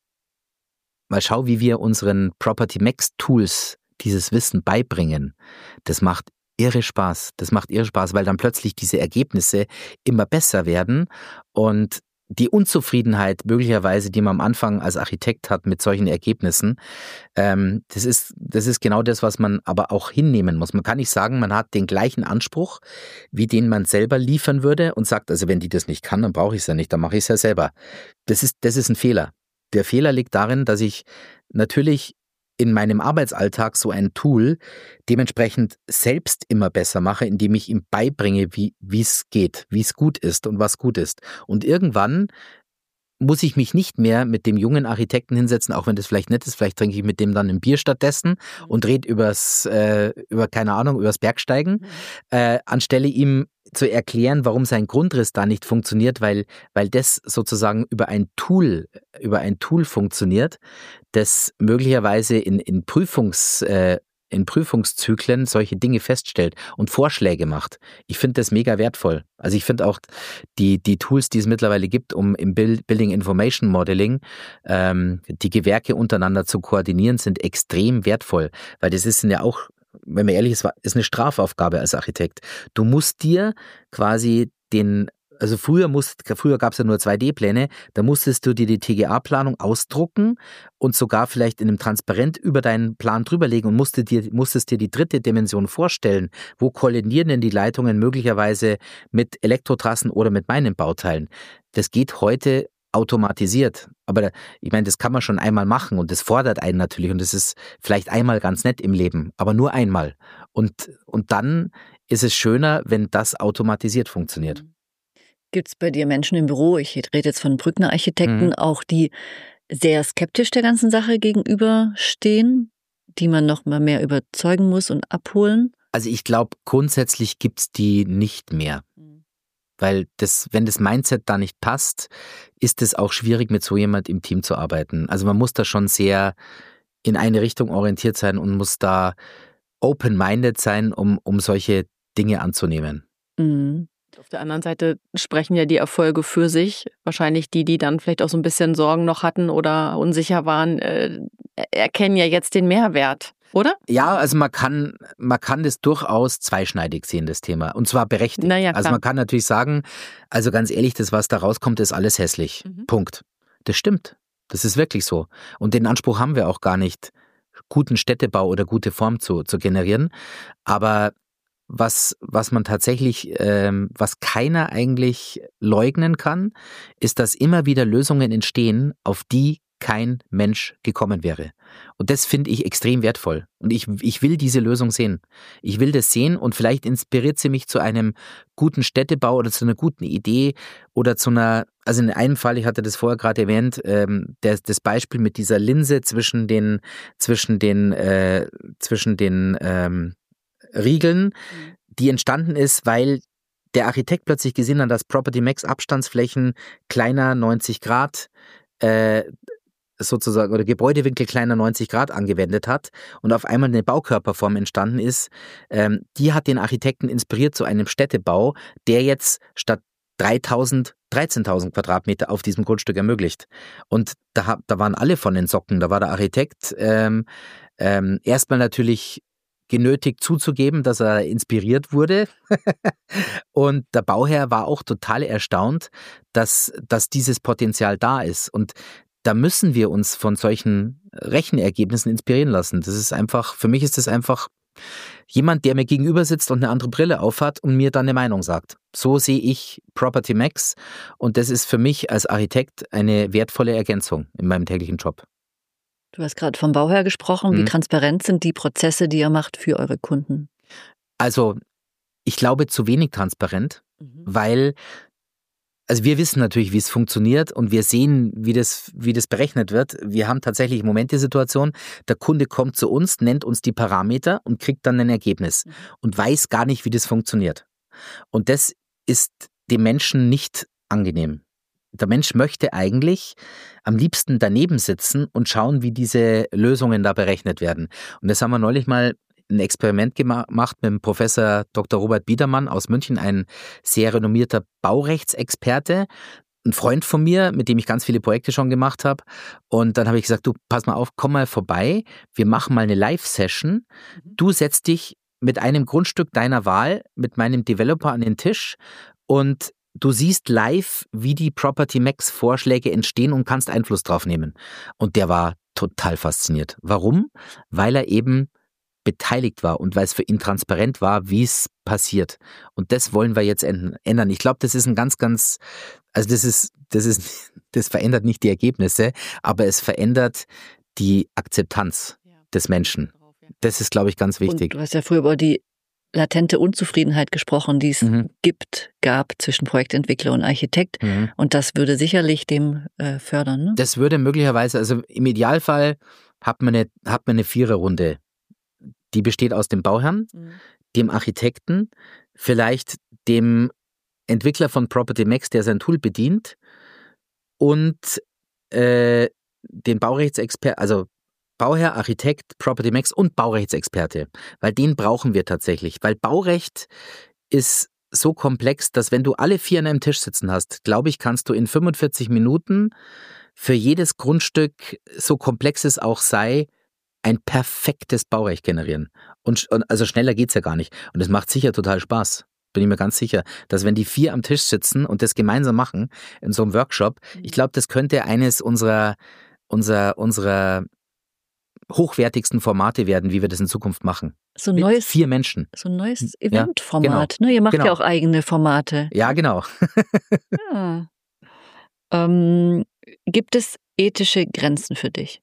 mal schaue, wie wir unseren Property Max Tools dieses Wissen beibringen, das macht irre Spaß. Das macht irre Spaß, weil dann plötzlich diese Ergebnisse immer besser werden und die Unzufriedenheit möglicherweise, die man am Anfang als Architekt hat mit solchen Ergebnissen, das ist genau das, was man aber auch hinnehmen muss. Man kann nicht sagen, man hat den gleichen Anspruch, wie den man selber liefern würde und sagt, also wenn die das nicht kann, dann brauche ich es ja nicht, dann mache ich es ja selber. Das ist ein Fehler. Der Fehler liegt darin, dass ich natürlich in meinem Arbeitsalltag so ein Tool dementsprechend selbst immer besser mache, indem ich ihm beibringe, wie es geht, wie es gut ist und was gut ist. Und irgendwann muss ich mich nicht mehr mit dem jungen Architekten hinsetzen, auch wenn das vielleicht nett ist, vielleicht trinke ich mit dem dann ein Bier stattdessen und rede übers Bergsteigen, anstelle ihm zu erklären, warum sein Grundriss da nicht funktioniert, weil das sozusagen über ein Tool funktioniert, das möglicherweise in Prüfungszyklen solche Dinge feststellt und Vorschläge macht. Ich finde das mega wertvoll. Also ich finde auch die Tools, die es mittlerweile gibt, um im Building Information Modeling die Gewerke untereinander zu koordinieren, sind extrem wertvoll, weil das ist ja auch, wenn man ehrlich ist eine Strafaufgabe als Architekt. Du musst dir quasi also früher gab es ja nur 2D-Pläne, da musstest du dir die TGA-Planung ausdrucken und sogar vielleicht in einem Transparent über deinen Plan drüberlegen und musstest dir die 3. Dimension vorstellen. Wo kollidieren denn die Leitungen möglicherweise mit Elektrotrassen oder mit meinen Bauteilen? Das geht heute automatisiert. Aber ich meine, das kann man schon einmal machen und das fordert einen natürlich und das ist vielleicht einmal ganz nett im Leben, aber nur einmal. Und dann ist es schöner, wenn das automatisiert funktioniert. Gibt es bei dir Menschen im Büro, ich rede jetzt von Brückner Architekten, auch die sehr skeptisch der ganzen Sache gegenüberstehen, die man noch mal mehr überzeugen muss und abholen? Also ich glaube, grundsätzlich gibt es die nicht mehr. Weil wenn das Mindset da nicht passt, ist es auch schwierig, mit so jemand im Team zu arbeiten. Also man muss da schon sehr in eine Richtung orientiert sein und muss da open-minded sein, um solche Dinge anzunehmen. Auf der anderen Seite sprechen ja die Erfolge für sich. Wahrscheinlich die dann vielleicht auch so ein bisschen Sorgen noch hatten oder unsicher waren, erkennen ja jetzt den Mehrwert, oder? Ja, also man kann das durchaus zweischneidig sehen, das Thema. Und zwar berechtigt. Naja, also man kann natürlich sagen, also ganz ehrlich, das, was da rauskommt, ist alles hässlich. Punkt. Das stimmt. Das ist wirklich so. Und den Anspruch haben wir auch gar nicht, guten Städtebau oder gute Form zu generieren. Aber was man tatsächlich, was keiner eigentlich leugnen kann, ist, dass immer wieder Lösungen entstehen, auf die kein Mensch gekommen wäre. Und das finde ich extrem wertvoll. Und ich will diese Lösung sehen. Ich will das sehen und vielleicht inspiriert sie mich zu einem guten Städtebau oder zu einer guten Idee oder also in einem Fall, ich hatte das vorher gerade erwähnt, das Beispiel mit dieser Linse zwischen den Riegeln, die entstanden ist, weil der Architekt plötzlich gesehen hat, dass Property Max Abstandsflächen kleiner 90 Grad sozusagen oder Gebäudewinkel kleiner 90 Grad angewendet hat und auf einmal eine Baukörperform entstanden ist, die hat den Architekten inspiriert zu einem Städtebau, der jetzt statt 13.000 Quadratmeter auf diesem Grundstück ermöglicht. Und da waren alle von den Socken. Da war der Architekt erstmal natürlich genötigt zuzugeben, dass er inspiriert wurde. Und der Bauherr war auch total erstaunt, dass dieses Potenzial da ist. Und da müssen wir uns von solchen Rechenergebnissen inspirieren lassen. Das ist einfach, für mich ist das einfach jemand, der mir gegenüber sitzt und eine andere Brille aufhat und mir dann eine Meinung sagt. So sehe ich Property Max und das ist für mich als Architekt eine wertvolle Ergänzung in meinem täglichen Job. Du hast gerade vom Bauherr gesprochen. Wie transparent sind die Prozesse, die ihr macht für eure Kunden? Also, ich glaube zu wenig transparent, weil also wir wissen natürlich, wie es funktioniert und wir sehen, wie das berechnet wird. Wir haben tatsächlich im Moment die Situation, der Kunde kommt zu uns, nennt uns die Parameter und kriegt dann ein Ergebnis und weiß gar nicht, wie das funktioniert. Und das ist dem Menschen nicht angenehm. Der Mensch möchte eigentlich am liebsten daneben sitzen und schauen, wie diese Lösungen da berechnet werden. Und das haben wir neulich mal ein Experiment gemacht mit dem Professor Dr. Robert Biedermann aus München, ein sehr renommierter Baurechtsexperte, ein Freund von mir, mit dem ich ganz viele Projekte schon gemacht habe. Und dann habe ich gesagt, du, pass mal auf, komm mal vorbei, wir machen mal eine Live-Session. Du setzt dich mit einem Grundstück deiner Wahl, mit meinem Developer an den Tisch und du siehst live, wie die Property Max Vorschläge entstehen und kannst Einfluss drauf nehmen. Und der war total fasziniert. Warum? Weil er eben beteiligt war und weil es für ihn transparent war, wie es passiert. Und das wollen wir jetzt ändern. Ich glaube, das ist ein das verändert nicht die Ergebnisse, aber es verändert die Akzeptanz des Menschen. Das ist, glaube ich, ganz wichtig. Und du hast ja früher über die latente Unzufriedenheit gesprochen, die es gab zwischen Projektentwickler und Architekt. Und das würde sicherlich dem fördern. Ne? Das würde möglicherweise, also im Idealfall hat man eine Viererrunde. Die besteht aus dem Bauherrn, dem Architekten, vielleicht dem Entwickler von Property Max, der sein Tool bedient und den Baurechtsexperten, also Bauherr, Architekt, Property Max und Baurechtsexperte, weil den brauchen wir tatsächlich, weil Baurecht ist so komplex, dass wenn du alle vier an einem Tisch sitzen hast, glaube ich, kannst du in 45 Minuten für jedes Grundstück, so komplex es auch sei, ein perfektes Baurecht generieren. Und also schneller geht's ja gar nicht. Und es macht sicher total Spaß. Bin ich mir ganz sicher, dass wenn die vier am Tisch sitzen und das gemeinsam machen in so einem Workshop, ich glaube, das könnte eines unserer hochwertigsten Formate werden, wie wir das in Zukunft machen. So ein neues 4 Menschen. So ein neues Eventformat. Genau. Ne? Ihr macht ja auch eigene Formate. Ja, genau. Ja. Gibt es ethische Grenzen für dich?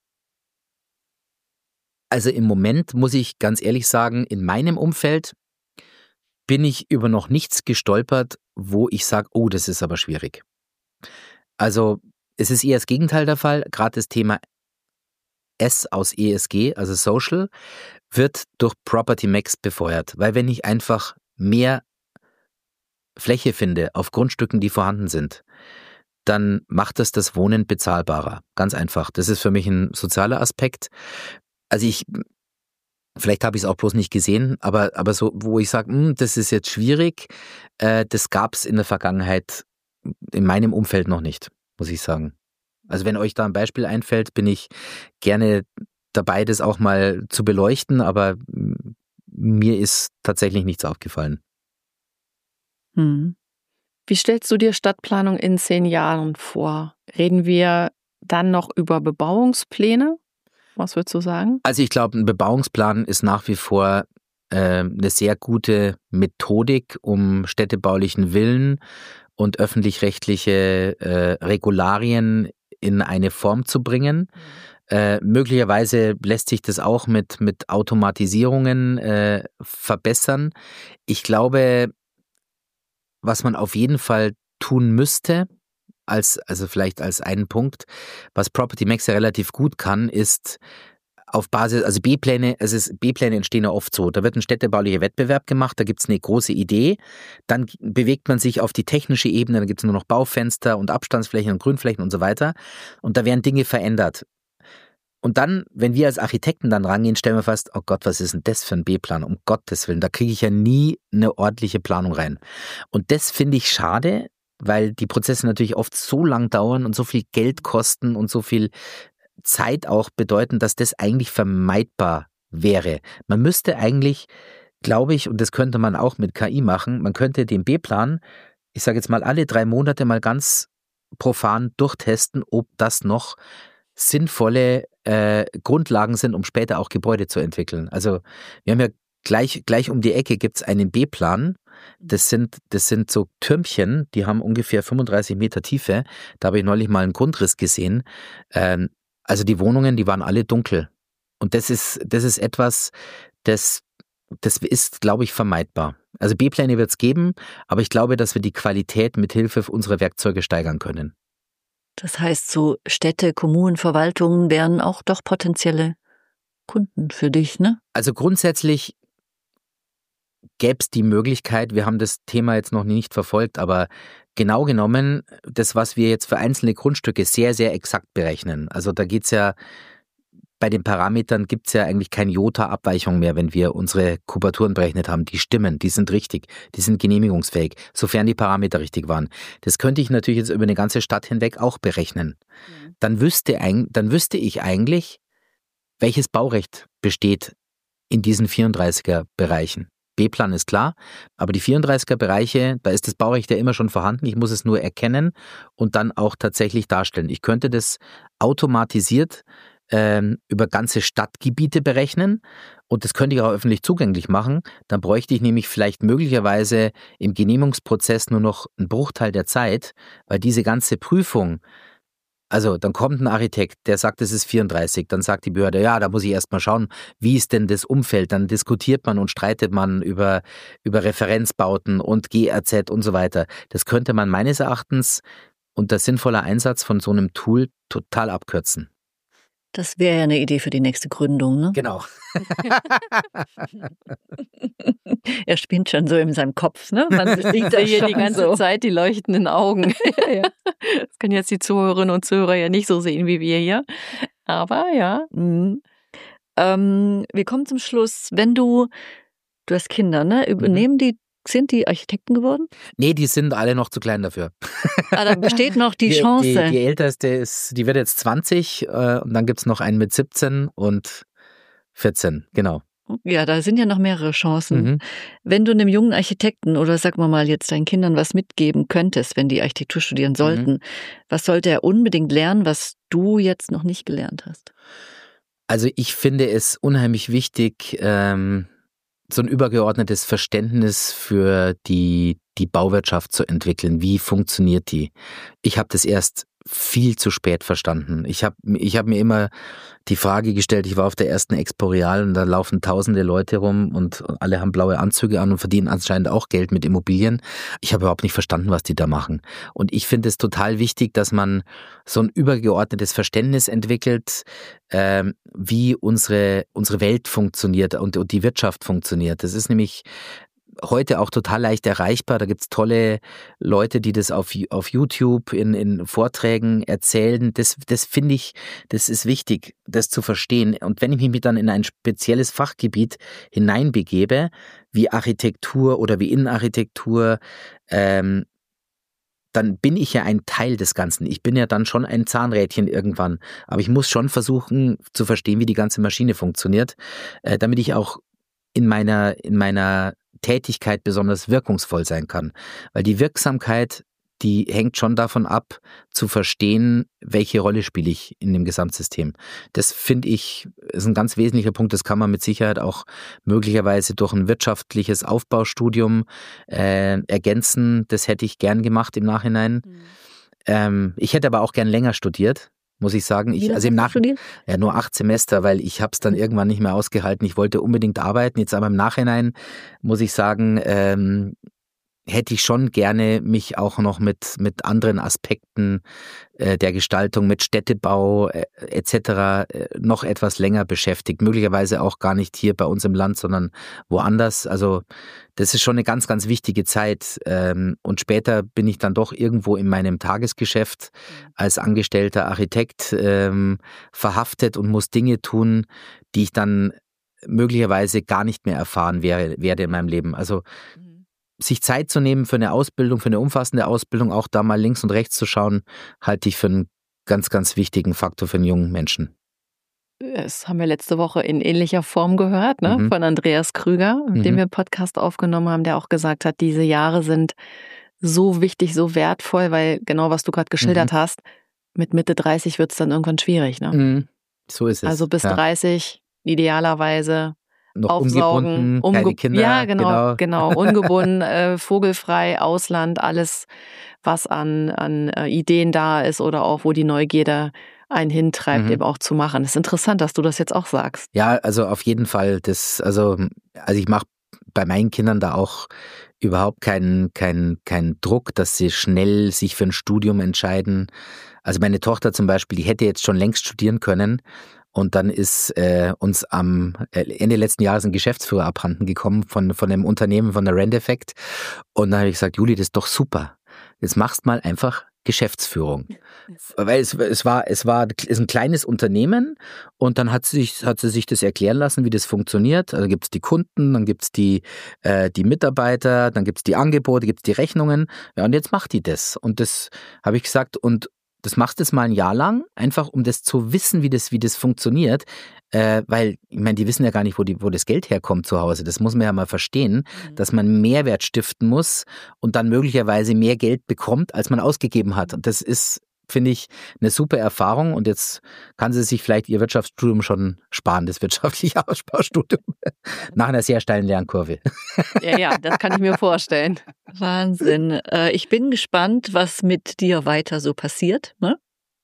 Also im Moment muss ich ganz ehrlich sagen, in meinem Umfeld bin ich über noch nichts gestolpert, wo ich sage, oh, das ist aber schwierig. Also es ist eher das Gegenteil der Fall. Gerade das Thema S aus ESG, also Social, wird durch Property Max befeuert. Weil wenn ich einfach mehr Fläche finde auf Grundstücken, die vorhanden sind, dann macht das Wohnen bezahlbarer. Ganz einfach. Das ist für mich ein sozialer Aspekt. Also vielleicht habe ich es auch bloß nicht gesehen, aber so, wo ich sage, das ist jetzt schwierig, das gab es in der Vergangenheit in meinem Umfeld noch nicht, muss ich sagen. Also wenn euch da ein Beispiel einfällt, bin ich gerne dabei, das auch mal zu beleuchten, aber mir ist tatsächlich nichts aufgefallen. Wie stellst du dir Stadtplanung in 10 Jahren vor? Reden wir dann noch über Bebauungspläne? Was würdest du sagen? Also ich glaube, ein Bebauungsplan ist nach wie vor eine sehr gute Methodik, um städtebaulichen Willen und öffentlich-rechtliche Regularien in eine Form zu bringen. Möglicherweise lässt sich das auch mit Automatisierungen verbessern. Ich glaube, was man auf jeden Fall tun müsste, also vielleicht als einen Punkt, was Property Max ja relativ gut kann, ist auf Basis, also B-Pläne entstehen ja oft so. Da wird ein städtebaulicher Wettbewerb gemacht, da gibt es eine große Idee, dann bewegt man sich auf die technische Ebene, dann gibt es nur noch Baufenster und Abstandsflächen und Grünflächen und so weiter. Und da werden Dinge verändert. Und dann, wenn wir als Architekten dann rangehen, stellen wir fest, oh Gott, was ist denn das für ein B-Plan? Um Gottes Willen, da kriege ich ja nie eine ordentliche Planung rein. Und das finde ich schade, weil die Prozesse natürlich oft so lang dauern und so viel Geld kosten und so viel Zeit auch bedeuten, dass das eigentlich vermeidbar wäre. Man müsste eigentlich, glaube ich, und das könnte man auch mit KI machen, man könnte den B-Plan, ich sage jetzt mal alle 3 Monate mal ganz profan durchtesten, ob das noch sinnvolle Grundlagen sind, um später auch Gebäude zu entwickeln. Also wir haben ja gleich um die Ecke gibt es einen B-Plan. Das sind so Türmchen, die haben ungefähr 35 Meter Tiefe. Da habe ich neulich mal einen Grundriss gesehen. Also die Wohnungen, die waren alle dunkel. Und das ist etwas, das ist, glaube ich, vermeidbar. Also B-Pläne wird es geben, aber ich glaube, dass wir die Qualität mit Hilfe unserer Werkzeuge steigern können. Das heißt, so Städte, Kommunen, Verwaltungen wären auch doch potenzielle Kunden für dich, ne? Also grundsätzlich gäbe es die Möglichkeit, wir haben das Thema jetzt noch nicht verfolgt, aber genau genommen, das, was wir jetzt für einzelne Grundstücke sehr, sehr exakt berechnen. Also da geht's ja, bei den Parametern gibt es ja eigentlich keine Jota-Abweichung mehr, wenn wir unsere Kubaturen berechnet haben. Die stimmen, die sind richtig, die sind genehmigungsfähig, sofern die Parameter richtig waren. Das könnte ich natürlich jetzt über eine ganze Stadt hinweg auch berechnen. Ja. Dann wüsste ich eigentlich, welches Baurecht besteht in diesen 34er-Bereichen. B-Plan ist klar, aber die 34er-Bereiche, da ist das Baurecht ja immer schon vorhanden. Ich muss es nur erkennen und dann auch tatsächlich darstellen. Ich könnte das automatisiert über ganze Stadtgebiete berechnen und das könnte ich auch öffentlich zugänglich machen. Dann bräuchte ich nämlich vielleicht möglicherweise im Genehmigungsprozess nur noch einen Bruchteil der Zeit, weil diese ganze Prüfung, also dann kommt ein Architekt, der sagt, es ist 34, dann sagt die Behörde, ja, da muss ich erst mal schauen, wie ist denn das Umfeld, dann diskutiert man und streitet man über Referenzbauten und GRZ und so weiter. Das könnte man meines Erachtens unter sinnvoller Einsatz von so einem Tool total abkürzen. Das wäre ja eine Idee für die nächste Gründung, ne? Genau. Er spinnt schon so in seinem Kopf, ne? Man sieht hier die ganze Zeit die leuchtenden Augen. Ja. Das können jetzt die Zuhörerinnen und Zuhörer ja nicht so sehen wie wir hier. Aber ja. Wir kommen zum Schluss. Wenn du hast Kinder, ne? Sind die Architekten geworden? Nee, die sind alle noch zu klein dafür. Da besteht noch die Chance. Die älteste die wird jetzt 20 und dann gibt es noch einen mit 17 und 14, genau. Ja, da sind ja noch mehrere Chancen. Mhm. Wenn du einem jungen Architekten oder sagen wir mal jetzt deinen Kindern was mitgeben könntest, wenn die Architektur studieren sollten, was sollte er unbedingt lernen, was du jetzt noch nicht gelernt hast? Also ich finde es unheimlich wichtig, so ein übergeordnetes Verständnis für die Bauwirtschaft zu entwickeln. Wie funktioniert die? Ich habe das erst viel zu spät verstanden. Ich hab mir immer die Frage gestellt, ich war auf der ersten Expo Real und da laufen tausende Leute rum und alle haben blaue Anzüge an und verdienen anscheinend auch Geld mit Immobilien. Ich habe überhaupt nicht verstanden, was die da machen. Und ich finde es total wichtig, dass man so ein übergeordnetes Verständnis entwickelt, wie unsere Welt funktioniert und die Wirtschaft funktioniert. Das ist nämlich heute auch total leicht erreichbar. Da gibt's tolle Leute, die das auf YouTube in Vorträgen erzählen. Das finde ich, das ist wichtig, das zu verstehen. Und wenn ich mich dann in ein spezielles Fachgebiet hineinbegebe, wie Architektur oder wie Innenarchitektur, dann bin ich ja ein Teil des Ganzen. Ich bin ja dann schon ein Zahnrädchen irgendwann. Aber ich muss schon versuchen zu verstehen, wie die ganze Maschine funktioniert, damit ich auch in meiner Tätigkeit besonders wirkungsvoll sein kann. Weil die Wirksamkeit, die hängt schon davon ab, zu verstehen, welche Rolle spiele ich in dem Gesamtsystem. Das finde ich, ist ein ganz wesentlicher Punkt. Das kann man mit Sicherheit auch möglicherweise durch ein wirtschaftliches Aufbaustudium ergänzen. Das hätte ich gern gemacht im Nachhinein. Ich hätte aber auch gern länger studiert, muss ich sagen. Nur 8 Semester, weil ich habe es dann irgendwann nicht mehr ausgehalten. Ich wollte unbedingt arbeiten. Jetzt aber im Nachhinein muss ich sagen, hätte ich schon gerne mich auch noch mit anderen Aspekten der Gestaltung, mit Städtebau etc. Noch etwas länger beschäftigt. Möglicherweise auch gar nicht hier bei uns im Land, sondern woanders. Also das ist schon eine ganz, ganz wichtige Zeit. Und später bin ich dann doch irgendwo in meinem Tagesgeschäft als angestellter Architekt verhaftet und muss Dinge tun, die ich dann möglicherweise gar nicht mehr erfahren werde in meinem Leben. Also sich Zeit zu nehmen für eine Ausbildung, für eine umfassende Ausbildung, auch da mal links und rechts zu schauen, halte ich für einen ganz, ganz wichtigen Faktor für einen jungen Menschen. Das haben wir letzte Woche in ähnlicher Form gehört, ne? Von Andreas Krüger, mit dem wir einen Podcast aufgenommen haben, der auch gesagt hat, diese Jahre sind so wichtig, so wertvoll, weil genau was du gerade geschildert hast, mit Mitte 30 wird es dann irgendwann schwierig. Ne? So ist es. Also bis 30 idealerweise noch aufsaugen, ungebunden, keine Kinder. Ja, genau. Ungebunden, vogelfrei, Ausland, alles, was an Ideen da ist oder auch, wo die Neugierde einen hintreibt, eben auch zu machen. Es ist interessant, dass du das jetzt auch sagst. Ja, also auf jeden Fall. Also ich mache bei meinen Kindern da auch überhaupt keinen Druck, dass sie schnell sich für ein Studium entscheiden. Also meine Tochter zum Beispiel, die hätte jetzt schon längst studieren können. Und dann ist uns am Ende letzten Jahres ein Geschäftsführer abhanden gekommen von einem Unternehmen, von der Rendeffekt. Und dann habe ich gesagt, Juli, das ist doch super. Jetzt machst mal einfach Geschäftsführung. Weil es ist ein kleines Unternehmen und dann hat sie sich das erklären lassen, wie das funktioniert. Also gibt es die Kunden, dann gibt es die Mitarbeiter, dann gibt es die Angebote, gibt es die Rechnungen. Ja, und jetzt macht die das. Und das habe ich gesagt, und das machst du jetzt mal ein Jahr lang, einfach um das zu wissen, wie das funktioniert, weil, ich meine, die wissen ja gar nicht, wo das Geld herkommt zu Hause. Das muss man ja mal verstehen, dass man Mehrwert stiften muss und dann möglicherweise mehr Geld bekommt, als man ausgegeben hat. Und das ist, finde ich, eine super Erfahrung und jetzt kann sie sich vielleicht ihr Wirtschaftsstudium schon sparen, das wirtschaftliche Ausbaustudium, nach einer sehr steilen Lernkurve. Ja, das kann ich mir vorstellen. Wahnsinn. Ich bin gespannt, was mit dir weiter so passiert, ne?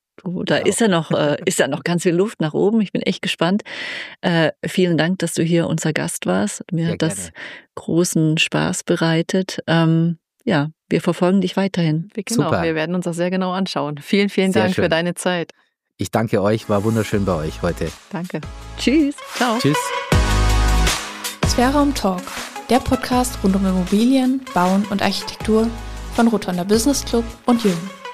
Da ist ja noch ganz viel Luft nach oben. Ich bin echt gespannt. Vielen Dank, dass du hier unser Gast warst. Mir hat das großen Spaß bereitet. Ja, wir verfolgen dich weiterhin. Genau, super. Wir werden uns das sehr genau anschauen. Vielen, vielen Dank für deine Zeit. Ich danke euch, war wunderschön bei euch heute. Danke. Tschüss. Ciao. Tschüss. Sphärraum Talk, der Podcast rund um Immobilien, Bauen und Architektur von Rotonda Business Club und Jung.